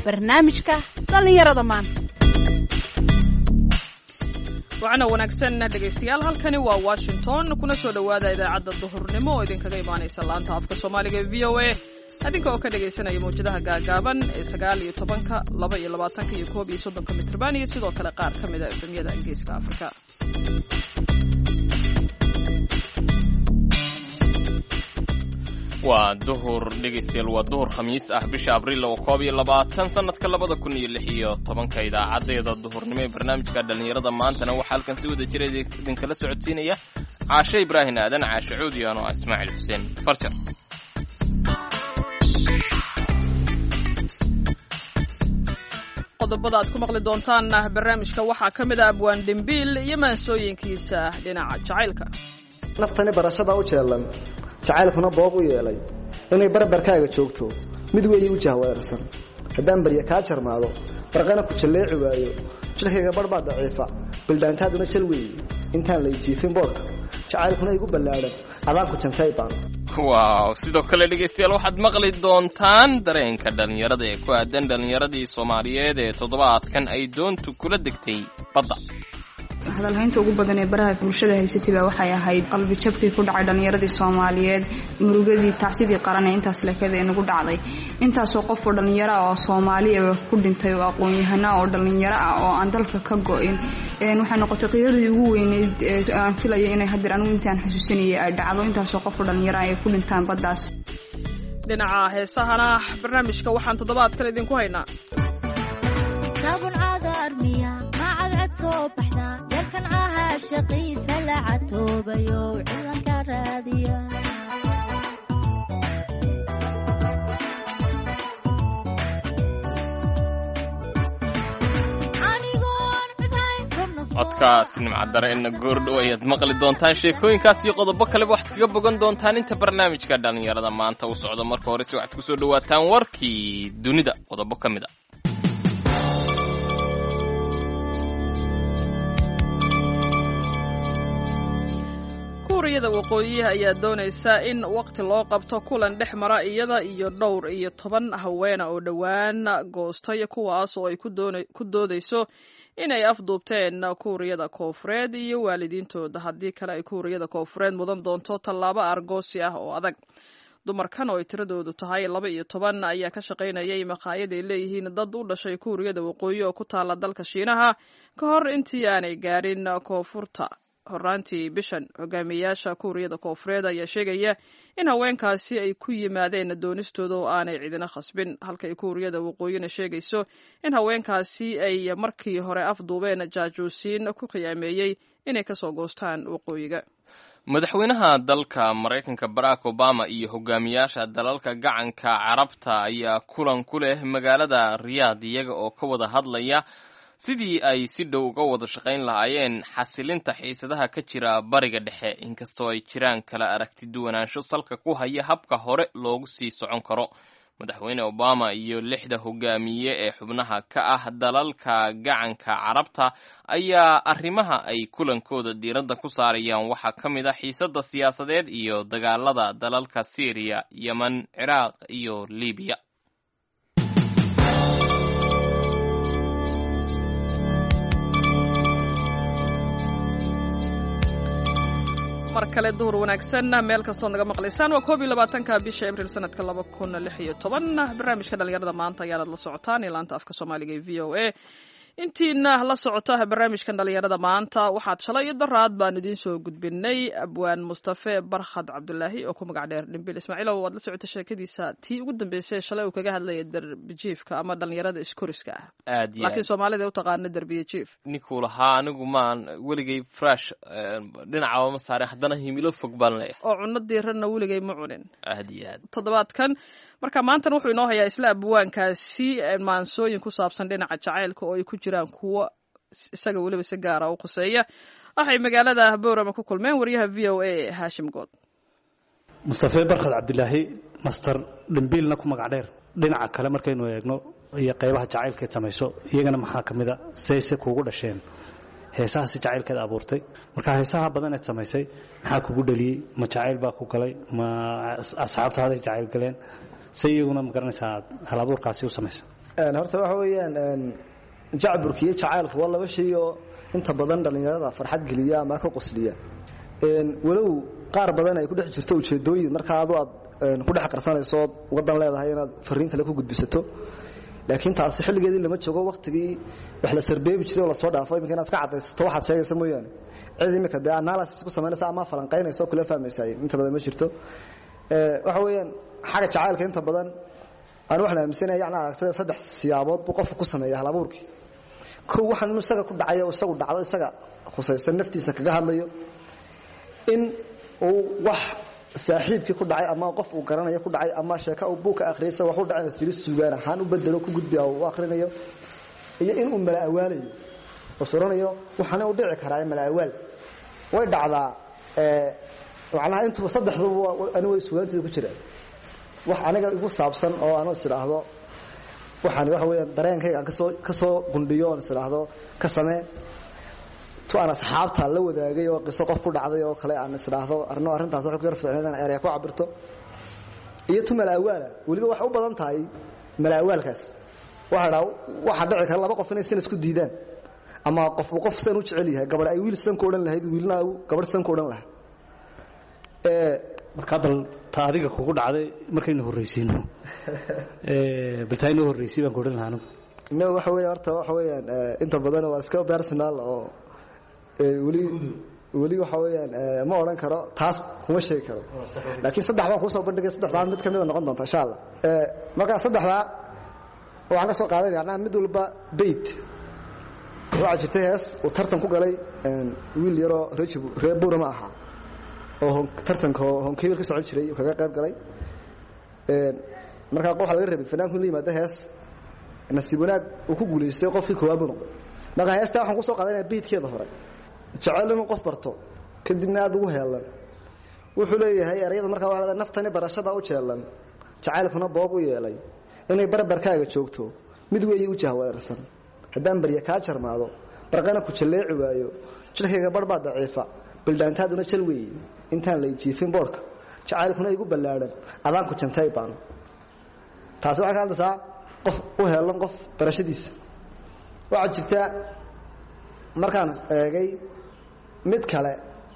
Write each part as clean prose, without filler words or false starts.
barnaamijka dhalinyarada maanta. waxaana wanaagsan dhegaystayaal halkani waa Washington kuna soo dhawaada idaacadda duhurnimo oo idinkaga imaanaysa laanta afka Soomaaliga ee VOA adinka oo ka dhagaysanaya mowjadaha gaagaaban ee 19, 22 iyo 31 mitirban iyo sidoo kale qaar ka mid ah efemyada Ingiriiska Afrika. waa duhur dhegaystayaal waa duhur khamiis ah bisha abriil 2020 sanadka 2016 idaacadeeda duhurnimo ee barnaamijka dhalinyarada maantana waxaa halkan si wada jira idinkala socodsiinaya Caashe Ibraahin Aadan Caashe Cuudi iyo Ismaaciil Xuseen Farjar. qodobada aad ku maqli doontaan barnaamijka waxaa ka mid ah abwaan Dembiil iyo maansooyinkiisa dhinaca jacaylka. naftani barashada u jeelan jacaylkuna booq u yeelay inay barbarkaaga joogto mid weey u jahwareersan hadaan bariya ka jarmaado barqana ku jaleeci waayo jilkayga barbaa daciifa bildaantaaduna jal weey intaan la jiifin boorka jacaylkuna igu ballaaran adaan ku jantay baan. waaw sidoo kale dhegaystayaal waxaad maqli doontaan dareenka dhalinyarada ee ku aadan dhalinyaradii Soomaaliyeed ee toddobaadkan ay doontu kula degtay badda. hadalhaynta ugu badan ee baraha bulshada haysatay waxay ahayd qalbi jabkii ku dhacay dhalinyaradii Soomaaliyeed murugadii tacsidii qaran ee intaas leekada ee nagu dhacday intaas oo qof oo dhalinyaro ah oo Soomaaliyeed ku dhintay oo aqoon-yahana oo dhalinyaro ah oo aan dalka ka go'in waxay noqotay qiyaadii ugu weyneyd aan filayo inay hadir anigu intaan xasuusinayay ay dhacdo intaas oo qof oo dhalinyaro ah ay ku dhintaan baddaas. dhinaca heesahana barnaamijka waxaan toddobaad kale idinku haynaa يركن عاها شقي سلعته بيو عيون كراديا codkaas nimcadareena goordhow ayaad maqli doontaan sheekooyinkaas iyo qodobo kale waxaad kaga bogan doontaan inta barnaamijka dhalinyarada maanta u socdo. marka hore si waxaad ku soo dhawaataan warkii dunida qodobo ka mid ah. kuuriyada waqooyiha ayaa doonaysa in waqti loo qabto kulan dhex mara iyada iyo dhowr iyo 10 haweena oo dhowaan goostay kuwaas oo ay ku doodayso inay afduubteen kuuriyada koonfureed iyo waalidiintooda haddii kale ay kuuriyada koonfureed mudan doonto tallaabo argoosi ah oo adag. dumarkan oo ay tiradoodu tahay 12 ayaa ka shaqaynayay maqaayad ay leeyihiin dad u dhashay kuuriyada waqooyi oo ku taala dalka Shiinaha ka hor intii aanay gaarin koonfurta horaantii bishan. hogaamiyayaasha kuuriyada koonfureed ayaa sheegaya in haweenkaasi ay ku yimaadeen doonistooda oo aanay cidina khasbin halka ay kuuriyada waqooyina sheegayso in haweenkaasi ay markii hore afduubeen jaajuusiin ku qiyaameeyey inay kasoo goostaan waqooyiga. madaxweynaha dalka Mareykanka Barack Obama iyo hogaamiyaasha dalalka gacanka Carabta ayaa kulan ku leh magaalada Riyadh iyaga oo ka wada hadlaya sidii ay si dhow uga wada shaqayn lahaayeen xasilinta xiisadaha ka jira bariga dhexe inkastoo ay jiraan kala aragti duwanaansho salka ku haya habka hore loogu sii socon karo. madaxweyne Obama iyo 6 hogaamiye ee xubnaha ka ah dalalka gacanka Carabta ayaa arrimaha ay kulankooda diiradda ku saarayaan waxaa ka mid ah xiisadda siyaasadeed iyo dagaalada dalalka Syria, Yemen, Ciraaq iyo Liibiya. mar kale duhur wanaagsan meel kastoo naga maqlaysaan waa 22 bisha Abriil sanadka 2016 barnaamijka dhalinyarada maanta ayaad la socotaan ilaanta afka Soomaaliga ee VOA. intiina la socota barnaamijkan dhalinyarada maanta waxaad shalay daraad baan idin soo gudbinay abwaan Mustafa Barkhad Cabdullaahi oo ku magac dheer Dembiil. Ismaaciil waad la socotay sheekadiisa tii ugu dambeysay shalay uu kaga hadlayay darbijiifka ama dhalinyarada iskoriska ah laakiin Soomaalida u taqaan darbijiif. ninkuu lahaa anigu maan weligay fresh dhinaca ma saaray haddana himilo fog baan leeyahay oo cunno diirana weligay ma cunin. aad toddobaadkan marka maanta wuxuu inoo hayaa isla abwaankaasi maansooyin ku saabsan dhinaca jacaylka oo ay ku jiraan kuwa isaga waliba si gaar ah u quseeya. waxay magaalada Boorama ku kulmeen wariyaha VOA Hashim Good. Mustafa Barkhad Cabdullaahi master Dembiilna ku magac dheer dhinaca kale markaynu eegno iyo qaybaha jacaylka samayso iyagana maxaa kamid ah sayse kuugu dhasheen heesaha si jacaylkeeda abuurtay marka heesaha badan ee samaysay maxaa kugu dhaliyay ma jacayl baa ku galay ma asxaabtaada jacayl galeen sayiguna ma garanaysaa hal abuurkaasi u samaysay horta waxa weeyaan jacburka iyo jacaylku waa laba shay oo inta badan dhalinyarada farxad geliya ama ka qosliya walow qaar badan ay ku dhex jirto ujeedooyin marka aad ku dhex qarsanayso wadan leedahay inaad fariin kale ku gudbisato laakiin taasi xilligeedii lama joogo waqtigii wax la sarbeebi jiray oo la soo dhaafo imika inaad ka cadaysato waxaad sheegaysa mooyaane cid imika dee analysis ku samaynaysa ama falanqaynaysa oo kula fahmaysaa inta badan ma jirto waxa weeyaan xagga jacaylka inta badan aan waxaan aaminsanahay yacni aragtida saddex siyaabood buu qofku ku sameeyaa hal abuurkii kow waxaan inuu isaga ku dhacayo isagu dhacdo isaga khusaysan naftiisa kaga hadlayo in uu wax saaxiibkii ku dhacay ama qof uu garanayo ku dhacay ama sheeka uu buuka akhriyay wax uu dhacay siri suugaan ahaan u bedelo ku gudbiyo oo akhrinayo iyo in uu mala awaalayo oo soranayo waxana u dhici karaa mala awaal way dhacdaa macnaha intuu saddexdu anigu way suugaantii ku jiraan wax aniga igu saabsan oo aan isiraahdo waxaan waxa weeyaan dareenkayga aan ka soo gundhiyo oo isiraahdo ka samee tu ana asxaabta la wadaagay oo qiso qof ku dhacday oo kale aan isiraahdo arrintaas waxa ku yar fiicnaan ereya ku cabirto iyo tu mala awaala waliba wax u badan tahay mala awaalkaas waxa dhici kara laba qof inay sin isku diidaan ama qof san u jecel yahay gabadh ay wiil san ku oran lahayd wiilna gabadh san ku oran lahaa marka bal ta adiga kugu dhacday markaynu horreysiino baltaaynu horreysay baan ku oran lahaa no waxa weeye horta waxa weeyaan inta badan waa iska personal oo weli waxa weeyaan ma oran karo taas kuma sheegi karo laakiin saddex baan ku soo bandhigay saddexdaan mid kamid noqon doonta insha Allah marka saddexda waxaan ka soo qaadanaynaa mid walba bait waxa jirtay hees oo tartan ku galay wiil yaro reebura ma aha oo tartanka honkeeyay ka soo jiray kaga qayb galay marka qof laga rabay fanaanku la yimaado hees nasiib wanaag uu ku guuleystay qofkii koowaad uu noqday marka heesta waxaan ku soo qaadanayaa beedkeeda hore jacayl inuu qof barto kadibna aad ugu heelan wuxuu leeyahay erayada marka waxa la naftani barashada u jeelan jacaylkuna boog u yeelay inay barbarkaaga joogto mid weeye u jahwaarsan haddaan bariya ka jarmaado barqana ku jaleeci waayo jirkayga barbaa daciifa bildaantaaduna jal weeye intaan la jiifin boorka jacaylkuna igu ballaaran adaan ku jantay baan taas waxa ka hadlaysaa qof u heelan qof barashadiisa waxa jirta markaan eegay mid kale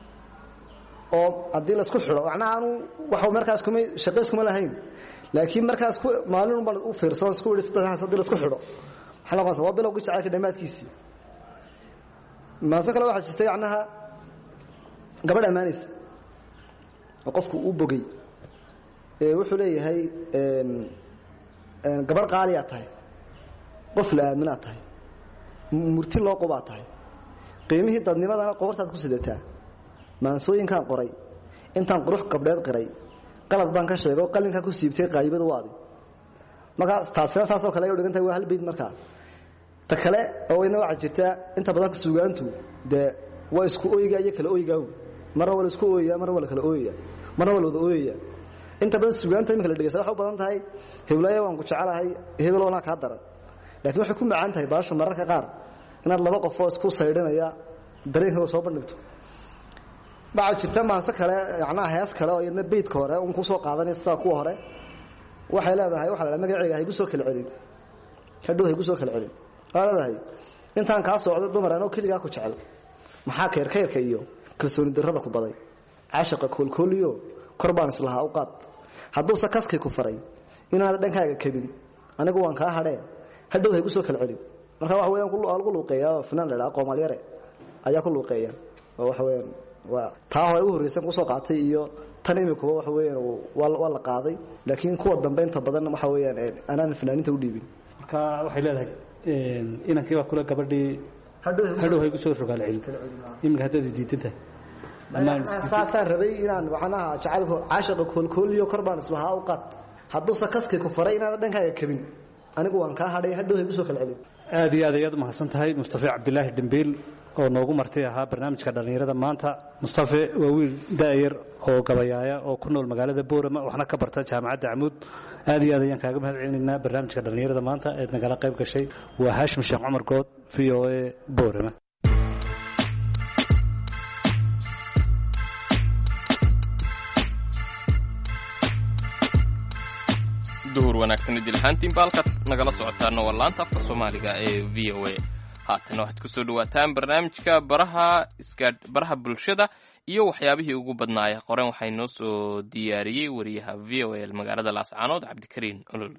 oo hadii la isku xiro macnaha waxa markaas kuma shaqays kuma lahayn laakiin markaas ku maalin bal u fiirsan isku wada saddex la isku xiro waxa la qoonsan waa bilowgii jacaylka dhamaadkiisii maasa kale waxa jirta macnaha gabadh amaanis oo qofku uu bogay wuxuu leeyahay gabadh qaali ah tahay qof la aamin ah tahay murti loo qobaa tahay qiimihii dadnimadana qoortaad ku sidataa maansooyinkan qoray intaan qurux gabdheed qiray qalad baan ka sheego qalinka ku siibtay qaybada waadi marka taasoo kale ay u dhigantay waa hal beed marka ta kale oo ina waxa jirta inta badan suugaantu de waa isku ooyiga iyo kala ooyiga mar wala isku ooyiga mar wala kala ooyiga mar wala wada ooyiga inta badan suugaanta imika la dhigaysa waxa u badan tahay heblayo waan ku jecelahay hebelona ka daran laakiin waxay ku macaan tahay baasho mararka qaar inaad laba qof oo isku saydhinaya dareenkooda soo bandhigto baa jirta maasa kale macnaha hees kale oo iyadna beedka hore uun ku soo qaadanay sida kuwa hore waxay leedahay waxa la magaceega ay ku soo kala celin kadoo ay ku soo kala celin leedahay intaan ka socdo dumar aan oo kaliya ku jecel maxaa keerkeerka iyo kalsooni darrada ku baday caashiqa koolkooliyo korbaan islaha u qaad hadduu sakaskay ku faray inaad dhankaaga kabin anigu waan ka hadheen hadhow ay ku soo kala celin marka waxa weeyaan ku luuqeeyaa fanaan la aqoon yare ayaa ku luuqeeyaa waxa weeyaan waa taa hore u horeysan ku soo qaatay iyo tan imikuba waxa weeyaan waa la qaaday laakiin kuwa dambeynta badan waxa weeyaan aanan fanaaninta u dhiibin marka waxay leedahay inankii waa kula gabadhii hadhow ay ku soo rogaal celin iminka haddaad diidantahay saasaan rabay inaan waxanaha jacaylku caashiqa koolkooliyo korbaan islahaa u qaad hadduu sakaskay ku faray inaad dhankaaga kabin anigu waan ka hadhay hadhow ay ku soo kala celin aad iyo aad ayaad mahadsan tahay Mustafa Cabdilaahi Dambiil oo noogu martay ahaa barnaamijka dhalinyarada maanta Mustafa waa wiil daayir oo gabayaaya oo ku nool magaalada Boorama waxna ka barta jaamacadda Amuud aad iyo aad ayaan kaaga mahadcelinaynaa barnaamijka dhalinyarada maanta ee nagala qayb gashay waa Haashim Sheekh Cumar Good VOA Boorama duhur wanaagsan idil ahaantiin baalkaad nagala socotaana waa laanta afka soomaaliga ee v o a haatana waxaad kusoo dhawaataan barnaamijka baraha bulshada iyo waxyaabihii ugu badnaaya qoren waxaa inoo soo diyaariyey wariyaha v o a magaalada laascaanood cabdikariin olol.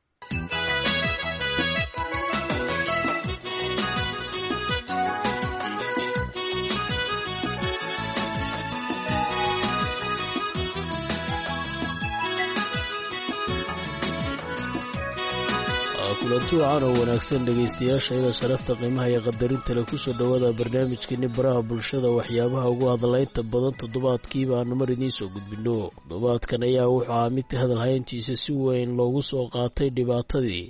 kulanti wacan oo wanaagsan dhegaystayaasha ida sharafta qiimaha iyo qadarinta leh kusoo dhowaada barnaamijkeeni baraha bulshada waxyaabaha ugu hadalaynta badan toddobaadkiiba aanu mar idiin soo gudbino. toddobaadkan ayaa wuxuu ahaa mid hadalhayntiisa si weyn loogu soo qaatay dhibaatadii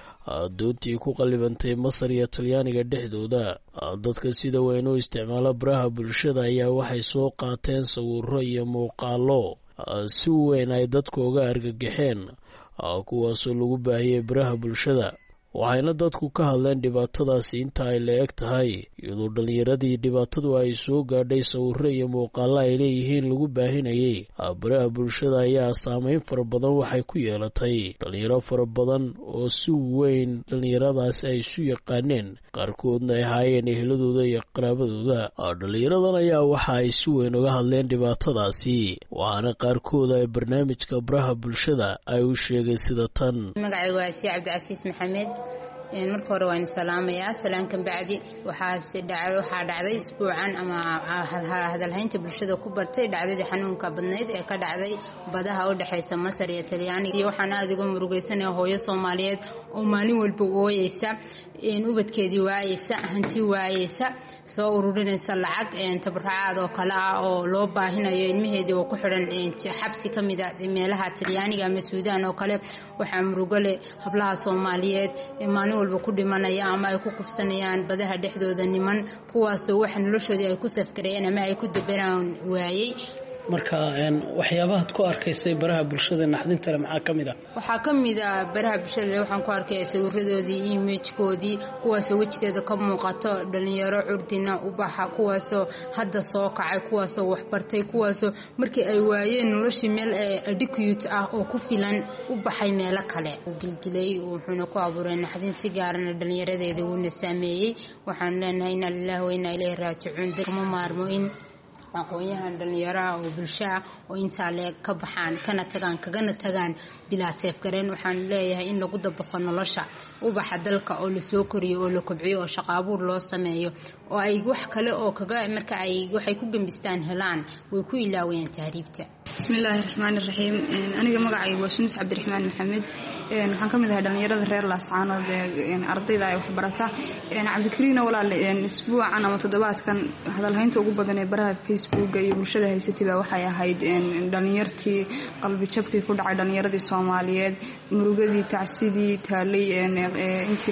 doontii ku qallibantay Masar iyo Talyaaniga dhexdooda. dadka sida weyn u isticmaala baraha bulshada ayaa waxay soo qaateen sawirro iyo muuqaallo si weyn ay dadku uga argagaxeen kuwaasoo lagu baahiyey baraha bulshada. waxayna dadku ka hadleen dhibaatadaasi inta ay la eg tahay iyadoo dhallinyaradii dhibaatadu ay soo gaadhay sawirro iyo muuqaallo ay leeyihiin lagu baahinayay. baraha bulshada ayaa saameyn fara badan waxay ku yeelatay dhallinyaro fara badan oo si weyn dhallinyaradaasi ay isu yaqaaneen, qaarkoodna ay ahaayeen eheladooda iyo qaraabadooda. dhallinyaradan ayaa waxa ay si weyn uga hadleen dhibaatadaasi, waxaana qaarkood ay barnaamijka baraha bulshada ay u sheegeen sida tan. magacaygu waa Sii Cabdicasiis Maxamed. marka hore waan salaamayaa salaankan bacdi waxaa dhacday isbuucan ama hadalhaynta bulshada ku bartay dhacdadii xanuunka badneyd ee ka dhacday badaha u dhaxaysa Masar iyo Talyaaniga. iyo waxaan aad uga murugaysanahay hooyo Soomaaliyeed oo maalin walba ooyeysa, ubadkeedii waayeysa, hanti waayeysa, soo ururinaysa lacag tabarracaad oo kale ah oo loo baahinayo ilmaheedii oo ku xiran xabsi ka mid ah meelaha Talyaaniga ama Suudaan oo kale. waxaa murugo leh hablaha Soomaaliyeed ee maalin walba ku dhimanaya ama ay ku kufsanayaan badaha dhexdooda niman kuwaasoo wax noloshoodii ay ku safkarayeen ama ay ku dabaraan waayey. marka waxyaabaha ku arkaysay baraha bulshada naxdinta maxaa kamid ah? waxaa kamid ah baraha bulshada waxaan ku arkay sawiradoodii, image-koodii, kuwaasoo wejigeeda ka muuqato dhalinyaro curdina u baxa, kuwaasoo hadda soo kacay, kuwaasoo wax bartay, kuwaasoo markii ay waayeen noloshii meel adequate ah oo ku filan u baxay meelo kale. uu gilgilay wuxuuna ku abuuray naxdin si gaarana dhalinyaradeeda uuna saameeyey. waxaan leenahay inna lillahi wa inna ilayhi raajicuun. kama maarmo in aqoonyahan dhalinyaraha oo bulshaa oo intaa leeg ka baxaan kagana tagaan bilaa seefgareen. waxaan leeyahay in lagu dabaqo nolosha ubaxa dalka oo lasoo koriyo oo la kobciyo oo shaqo abuur loo sameeyo oo ay wax kale oo marka ay waxay ku gambistaan helaan way ku ilaawayaan tahriibta. bismillaahi raxmaani raxiim. aniga magacaygu waa Sunis Cabdiraxmaan Maxamed. waxaan ka mid ahay dhalinyarada reer Laascaanood ee ardayda ay wax barata. Cabdikariin walaal isbuucan ama toddobaadkan hadalhaynta ugu badan ee baraha Facebook iyo bulshada haysatay waxay ahayd dhalinyartii qalbi jabkii ku dhacay dhalinyaradii Soomaaliyeed, murugadii tacsidii taalay intii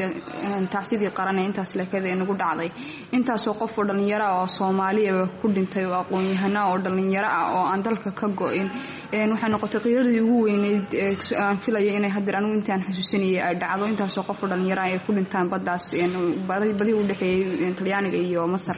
tacsidii qaran ee intaas leekada nagu dhacday. intaasoo qof oo dhalinyaro oo Soomaaliya ku dhintay oo aqoon-yahana oo dhalinyaro ah oo aan dalka ka go'in. waxay noqotay qiiradii ugu weyneyd aan filayay inay hadda anigu intaan xasuusanayay ay dhacdo. intaasoo qof oo dhalinyaro ay ku dhintaan baddaas badi u dhaxeeyay Talyaaniga iyo Masar.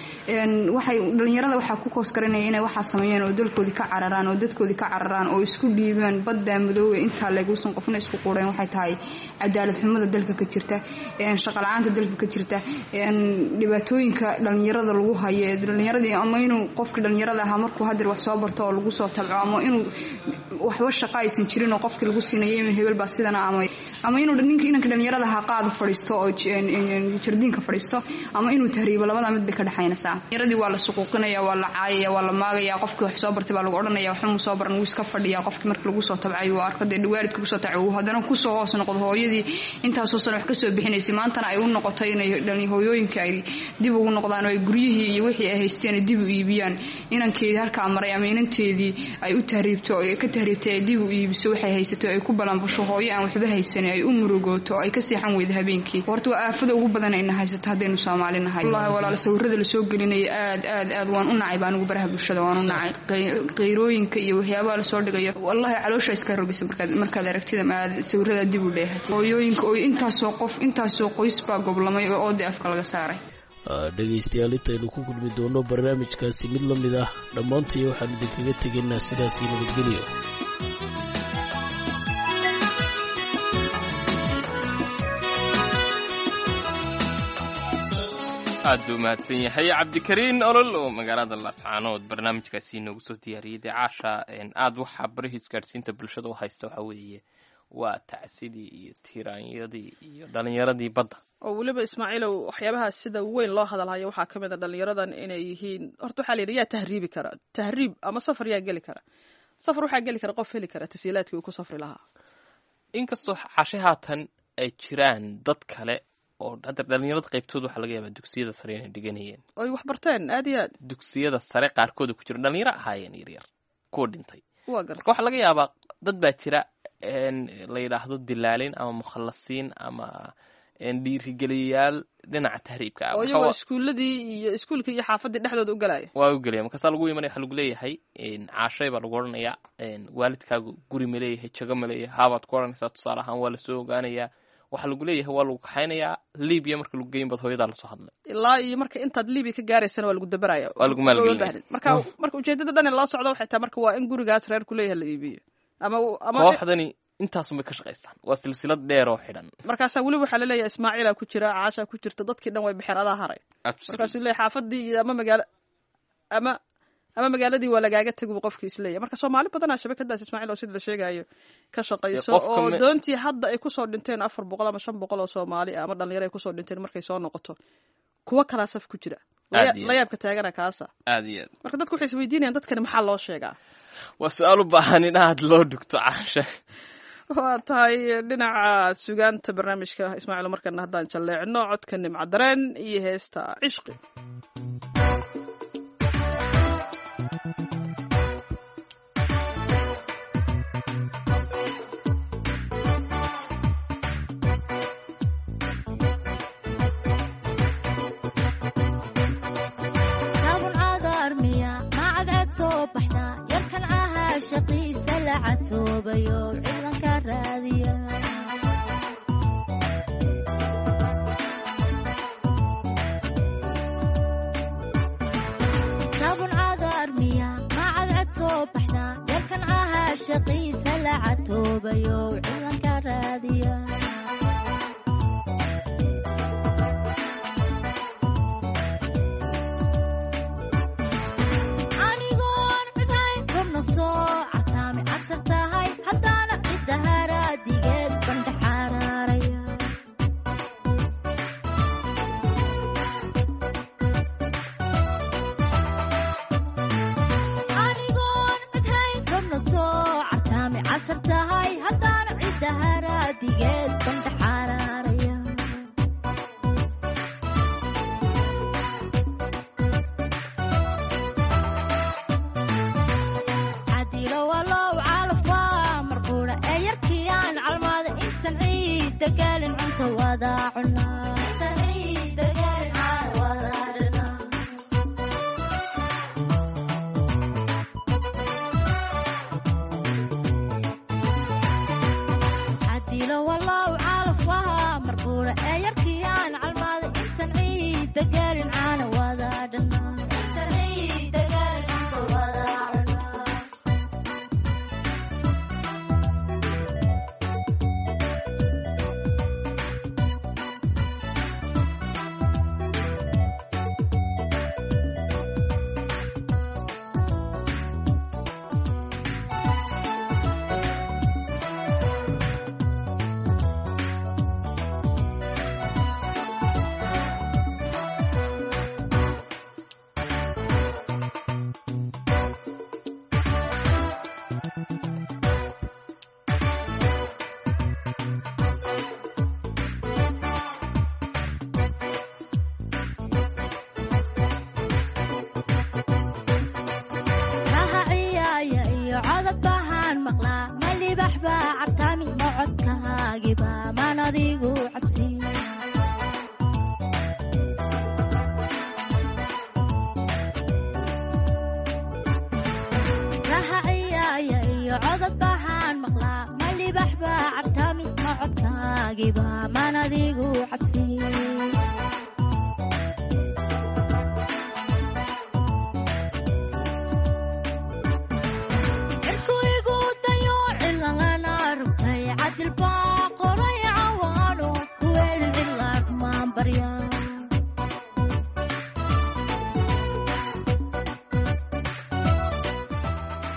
waxay dhalinyarada waxa ku koosgaranaya inay waxa sameeyeen oo dalkoodii ka cararaan oo dadkoodii ka cararaan oo isku dhiibaan badda madow inta laguusan qofna isku qureen. waxay tahay cadaalad xumada dalka ka jirta, shaqo la'aanta dalka ka jirta, dhibaatooyinka dhalinyarada lagu hayo. dhalinyaradii ama inuu qofka dhalinyarada ah markuu hadir wax soo barto oo lagu soo tabco ama inuu waxba shaqo aysan jirin oo qofkii lagu siinayay hebel baa sidana ama inuu inanka dhalinyarada ha qaad fadhiisto oo jardiinka fadhiisto ama inuu tahriibo. labada mid bay ka dhaxaynaysaa. yaradii waa la suquuqinaya, waa la caayaya, waa la maagaya. qofkii wax soo bartay baa lagu oranaya waxba soo baran wuu iska fadhiyaa. qofkii markii lagu soo tabcay waa arkada dhawaaridka ku soo tacay hadana ku soo hoos noqdo hooyadii intaas oo sano wax ka soo bixinaysay maantana ay u noqoto inay hooyooyinka ay dib ugu noqdaan oo ay guryihii iyo wixii ay haysteen dib u iibiyaan. inankeedii halka maray ama inanteedii ay u tahriibto oo ka tahriibtay dib u iibiso waxay haysato ay ku balanbasho hooyo aan waxba haysan ay u murugooto ay ka seexan weyda habeenkii. horta waa aafada ugu badan ay haysato hadaynu Soomaali nahay. wallahi walaal sawirada la soo gelinay aad waan u nacay baan ugu baraha bulshada waan u nacay qeyrooyinka iyo waxyaabaha la soo dhigayo. wallahi caloosha iska rogaysa markaad aragtida ma sawirada dib u dheehatay. hooyooyinka oo intaasoo qoys baa goblamay oo oodi afka laga saaray. dhegaystayaal intaynu ku kulmi doono barnaamijkaasi mid la mid ah dhammaantii waxaan idinkaga tegaynaa sidaas iyo nabadgelyo. aad buu mahadsan yahay cabdikariin olol oo magaalada laascaanood barnaamijkaasi noogu soo diyaariyey dee caasha aad waxaa barihi isgaadhsiinta bulshada u haysta waxaa weeye waa tacsidii iyo tiraanyadii iyo dhalinyaradii badda oo weliba ismaaciilow waxyaabaha sida weyn loo hadalhayo waxaa ka mid a dhalinyaradan inay yihiin horta waxaa la yidhi yaa tahriibi kara tahriib ama safar yaa geli kara safar waxaa geli kara qof heli kara tasiilaadkii uu ku safri lahaa inkastoo cashe haatan ay jiraan dad kale oo hadda dhalinyarada qaybtooda waxaa laga yaabaa dugsiyada sare inay dhiganayeen oy wax barteen aad iyo aad dugsiyada sare qaarkooda ku jiro dhalinyaro ahaayeen yaryar kuwa dhintay waa gar marka waxaa laga yaabaa dad baa jira la yidhaahdo dilaalin ama mukhallasiin ama dhiirigeliyayaal dhinaca tahriibka ah oo iyagoo iskuuladii iyo iskuulkii iyo xaafadii dhexdooda u galaya waa u gelaya markaasaa lagu imanaya waxaa lagu leeyahay caashay baa lagu odhanayaa waalidkaagu guri ma leeyahay jago ma leeyahay haabaad ku odhanaysaa tusaale ahaan waa lasoo ogaanayaa waxaa lagu leeyahay waa lagu kaxaynayaa libiya marka lagu geyn baad hooyadaa lasoo hadlay ilaa iyo marka intaad libiya ka gaaraysana waa lagu dabaraya waa lagu maalgelinaya marka ujeedada dhan loo socdo waxay tahay marka waa in gurigaas reer ku leeyahay la iibiyo ama kooxdani intaasun bay ka shaqaystaan waa silsilad dheer oo xidhan markaasaa weliba waxaa laleeyahay ismaaciila ku jira caashaa ku jirta dadkii dhan way baxeen adaa haray markaasuu leeyahay xaafadii iyo ama magaaladii waa lagaaga tegi buu qofkii isleeyahay marka soomaali badanaa shabakadaas ismaaciil oo sida la sheegayo ka shaqayso oo doontii hadda ay kusoo dhinteen 400 ama 500 oo soomaali ama dhalinyaro ay kusoo dhinteen markay soo noqoto kuwa kala saf ku jira la yaabka taagana kaasa aad iyo aad marka dadku waxay isweydiinayaan dadkani maxaa loo sheegaa waa su-aal u baahan in aad loo dhigto caasha waa tahay dhinaca sugaanta barnaamijka ismaaciil markana haddaan jalleecno codka nimca dareen iyo heesta cishqi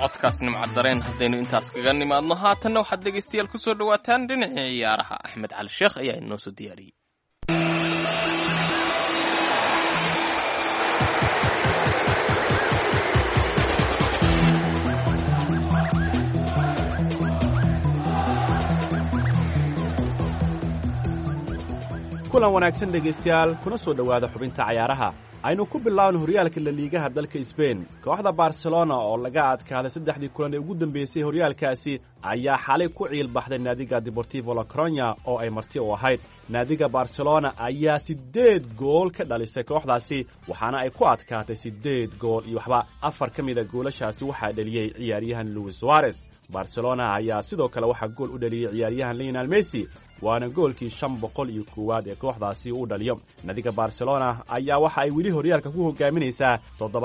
codkaas nimcad dareen haddaynu intaas kaga nimaadno haatanna waxaad dhegaystayaal ku soo dhawaataan dhinacii ciyaaraha axmed cali sheekh ayaa inoo soo diyaariyey. kulan wanaagsan dhegaystayaal kuna soo dhowaada xubinta cayaaraha aynu ku bilaabno horyaalka la liigaha dalka Spain. Kooxda Barcelona oo laga adkaaday saddexdii kulan ee ugu dambeysay horyaalkaasi ayaa xalay ku ciil baxday naadiga Deportivo La Coruña oo ay marti u ahayd. Naadiga Barcelona ayaa 8 gool ka dhalisay kooxdaasi waxaana ay ku adkaatay 8 gool iyo waxba 4 ka mid ah goolashaasi waxaa dhaliyay ciyaaryahan Luis Suarez. Barcelona ayaa sidoo kale waxa gool u dhaliyay ciyaaryahan Lionel Messi waana goolkii 501 ee kooxdaasi uu dhaliyo. Naadiga Barcelona ayaa waxa ay wili horyaalka ku hogaaminaysaa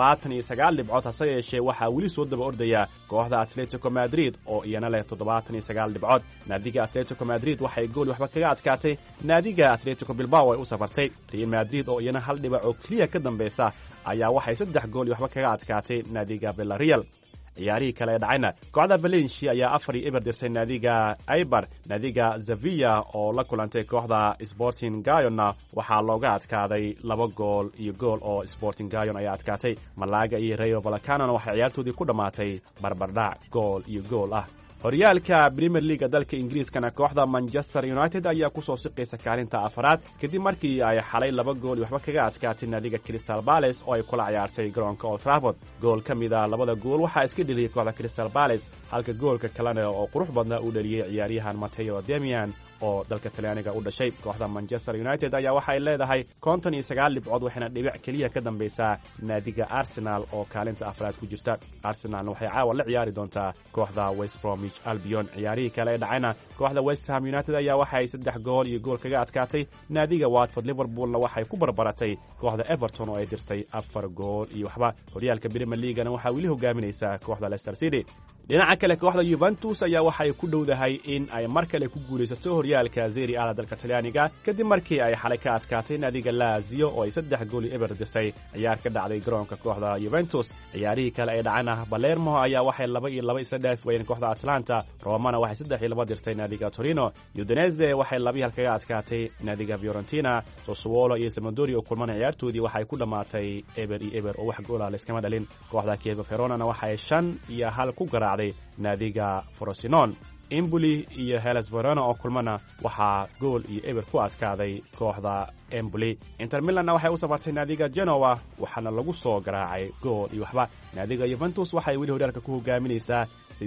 79 dhibcood hase yeeshee waxaa wili soo daba ordaya kooxda Atletico Madrid oo iyana leh 79 dhibcood. Naadiga Atletico Madrid waxay gool waxba kaga adkaatay naadiga Atletico Bilbao ay u safartay. Real Madrid oo iyana hal dhibac oo kaliya ka dambaysa ayaa waxay 3 gool waxba kaga adkaatay naadiga Villarreal. ciyaarihii kale ee dhacayna kooxda Valencia ayaa 4-0 dirtay naadiga Eibar. Naadiga Sevilla oo la kulantay kooxda Sporting Gijona waxaa looga adkaaday 2 gool iyo gool oo Sporting Gijona ayaa adkaatay. Malaga iyo Rayo Vallecano waxay ciyaartoodii ku dhamaatay barbardhac gool iyo gool ah. horyaalka Premier League dalka Ingiriiskana kooxda Manchester United ayaa ku soo siqaysa kaalinta afraad kadib markii ay xalay 2 gool waxba kaga adkaatay naadiga Crystal Palace oo ay kula ciyaartay garoonka Old Trafford. gool kamida labada gool waxa iska dhaliyay kooxda Crystal Palace halka goolka kalena oo qurux badnaa uu dhaliyay ciyaaryahan Matteo Darmian oo dalka Talyaaniga u dhashay. kooxda Manchester United ayaa waxay leedahay 59 dhibcood waxaana dhibic kaliya ka dambaysa naadiga Arsenal oo kaalinta afraad ku jirta. Arsenal waxay caawa la ciyaari doontaa kooxda West Bromwich Albion. ciyaarihii kale ee dhacayna kooxda West Ham United ayaa waxay 3 gool iyo gool kaga adkaatay naadiga Watford. Liverpoolna waxay ku barbaratay kooxda Everton oo ay dirtay 4 gool iyo waxba. horyaalka Premier League-na waxaa wili hogaaminaysa kooxda Leicester City. dhinaca kale kooxda Juventus ayaa waxay ku dhowdahay in ay mar kale ku guulaysato horyaalka Serie A dalka Talyaaniga kadib markii ay xalay ka adkaatay naadiga Lazio oo ay 3 gool iyo eber dirtay ciyaar ka dhacday garoonka kooxda Juventus. ciyaarihii kale ee dhacana Palermo ayaa waxay 2-2 isla dhaafayeen kooxda Atlanta. Roma waxay 3-2 dirtay naadiga Torino. Udinese waxay 2-2 kaga adkaatay naadiga Fiorentina. Sassuolo iyo Sampdoria oo kulman ciyaartoodii waxay ku dhamaatay eber oo wax gool ah iskama dhalin. kooxda Chievo Verona waxay 5-1 ku garaacday naadiga Frosinone. Empoli iyo Hellas Verona oo kulmana waxaa gool iyo eber ku adkaaday kooxda Empoli. Inter Milan waxay u safartay naadiga Genoa waxaana lagu soo garaacay gool iyo waxba. naadiga Juventus waxay wili horyaalka ku hogaaminaysaa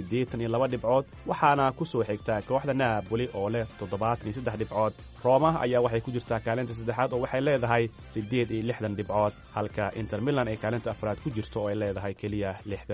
82 dhibcood waxaana ku soo xigta kooxda Napoli oo leh 73 dhibcood. Roma ayaa waxay ku jirtaa kaalinta saddexaad oo waxay leedahay 68 dhibcood halka Inter Milan ay kaalinta afraad ku jirto oo ay leedahay kaliya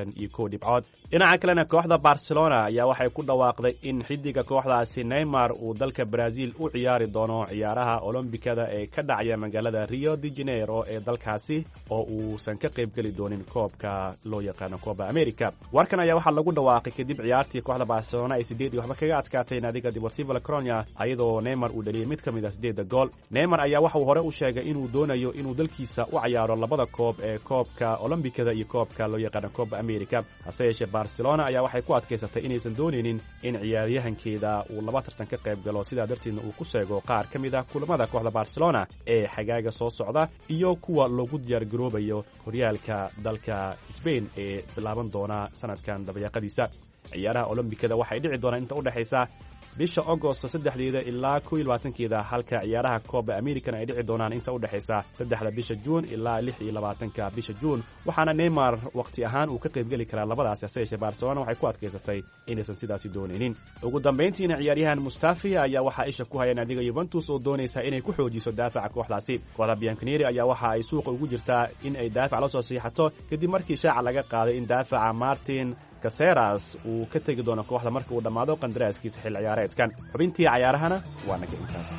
61 dhibcood. dhinaca kalena kooxda Barcelona ayaa waxay ku dhawaaqday in xidiga kooxdaasi Neymar uu dalka Brazil u ciyaari doono ciyaaraha Olombikada ee ka dhacaya magaalada Rio de Janeiro ee dalkaasi oo uusan ka qayb gali doonin koobka loo yaqaan Copa America. warkan ayaa waxa lagu dhawaaqay kadib ciyaartii kooxda Barcelona ay 8 waxba kaga adkaatay naadiga Deportivo La Coruña ayadoo Neymar uu dhaliyay mid kamid ah 8 gool. Neymar ayaa waxa uu hore u sheegay inuu doonayo inuu dalkiisa u ciyaaro labada koob ee koobka Olombikada iyo koobka loo yaqaan Copa America. hase yeeshee Barcelona ayaa waxay ku adkaysatay inaysan doonaynin in ciyaaryahankeeda uu 2 tartan ka qayb galo sidaa darteedna uu ku sheego qaar kamid ah kulamada kooxda Barcelona ee xagaaga soo socda iyo kuwa loogu diyaar garoobayo horyaalka dalka Spain ee bilaaban doona sanadkan dabayaaqadiisa. ciyaaraha Olombikada waxay dhici doonaan inta u dhaxaysa bisha August 3 ilaa 22 halka ciyaaraha Copa America ay dhici doonaan inta u dhaxaysa 3 bisha June ilaa 26 bisha June. waxaana Neymar waqti ahaan uu ka qayb gali karaa labadaas hase Barcelona waxay ku adkaysatay inaysan sidaas doonaynin. ugu dambeyntiina ciyaaryahan Mustafi ayaa waxa isha ku haya naadiga Juventus oo doonaysa inay ku xoojiso daafaca kooxdaasi. kooxda Bianconeri ayaa waxa ay suuqa ugu jirtaa in ay daafac la soo siixato kadib markii shaaca laga qaaday in daafaca Martin Caceres uu ka tagi doono kooxda marka uu dhamaado qandaraaskiisa xil ciyaareedkan. xubintii ciyaarahana waa naga intaas.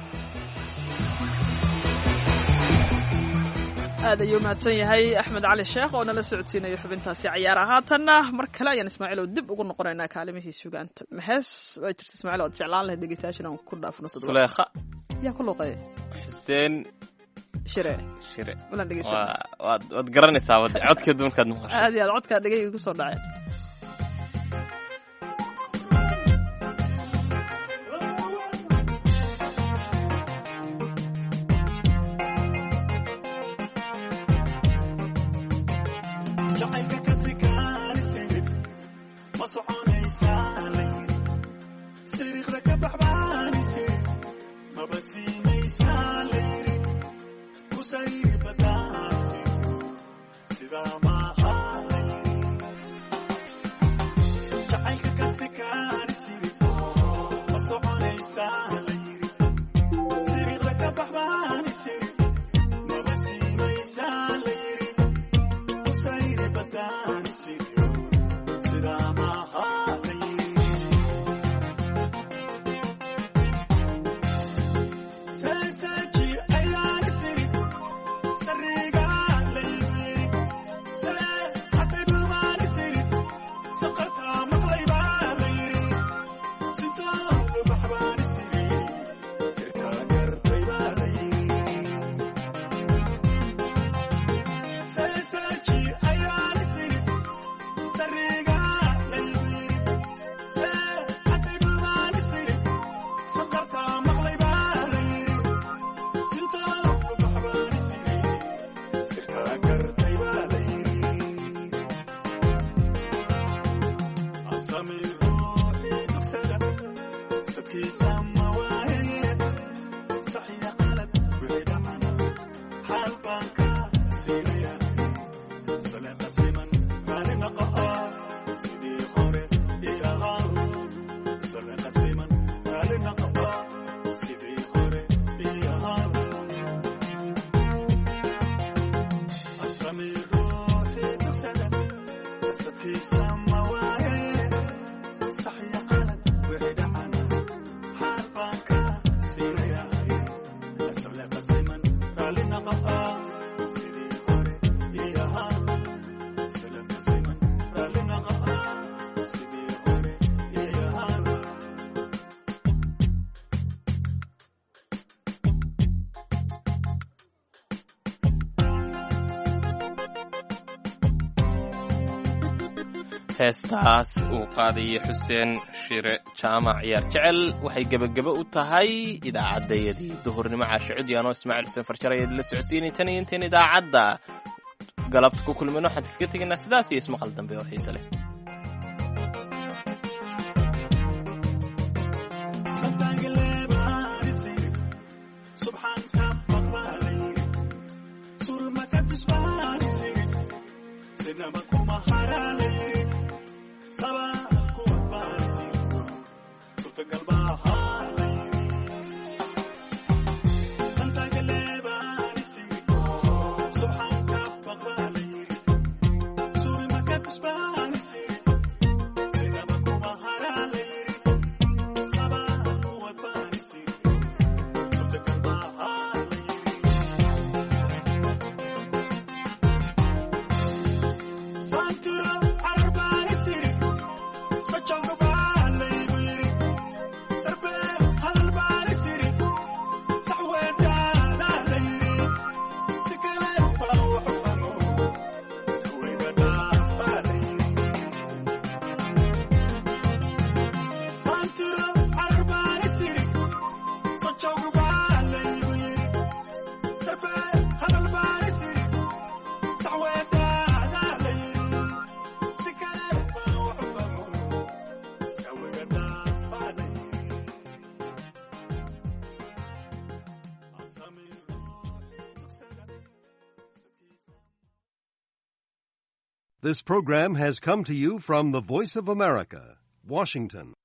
aad ayuu mahadsan yahay Axmed Cali Sheekh oo nala socodsiinayo xubintaasi ciyaaraha. haatanna mar kale ayaan Ismaaciil oo dib ugu noqonaynaa kaalimihii sugaanta. maxaas waa jirta Ismaaciil oo jeclaan lahayd dhegeystayaashan aan ku dhaafno Suleekha yaa ku luqay Xuseen shire wala dhegeysan waad garanaysaa codka dumarkaad maqashay aad iyo aad codka dhagayga ku soo dhacay. heestaas uu qaadayay xuseen shire jaamac ciyaar jecel waxay gebagabo u tahay idaacaddayadii duhurnimo caashicudi anoo ismaaciil xuseen farjar ayaad la socodsiinay tan iyo intayn idaacadda galabta ku kulmayno waxaan kaga tegaynaa sidaas iyo ismaqal dambe oo xiise leh This program has come to you from the Voice of America, Washington.